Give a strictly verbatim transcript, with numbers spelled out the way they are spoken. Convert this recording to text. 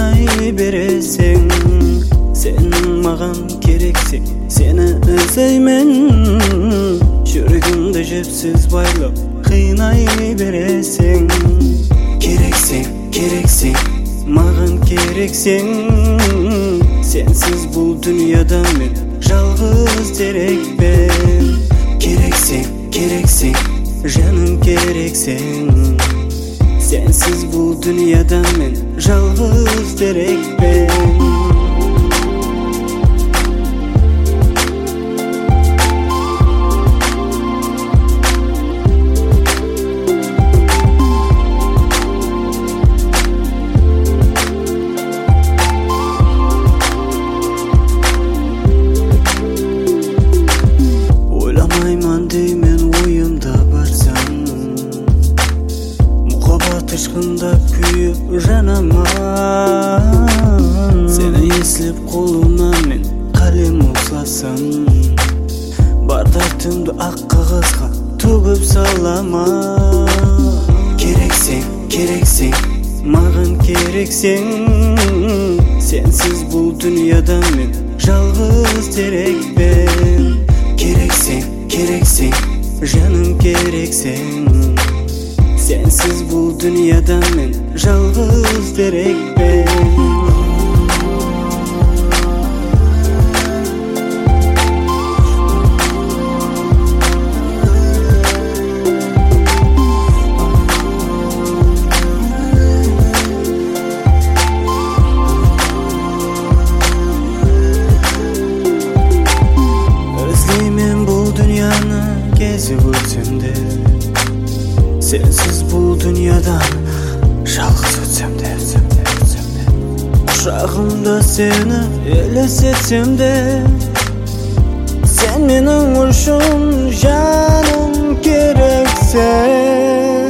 кыйнай бересиң. Sen magan kereksin, seni özleymen. Жүрегімді жіпсіз байлап кыйнай бересиң. Керексің, керексің, маған керексің. Сенсіз бұл дүнияда мен жалғыз терекпен. Керексің, керексің, жаным керексің. Сенсіз бұл дүнияда мен жалғыз терекпен. Деймен ойымда барсаң, мұхаббат ышқында күйіп жанаман. Сені еслеп қолымнан мен қалем ұсасам, бар дартымды ақ қағазға төгіп салама. Керексің, керексің, маған керексің. Сенсіз бұл дүнияда мен жалғыз терекпен. Керексің, керексің, жаным керексің. Сенсіз бұл дүнияда мен жалғыз терекпен. Кезіп өтсем де, сенсіз бұл дүниядан жалғыз өтсем де, өтсем де, өтсем де. Құшағымда сені елестетсем де, сен менің үшін жаным керексің.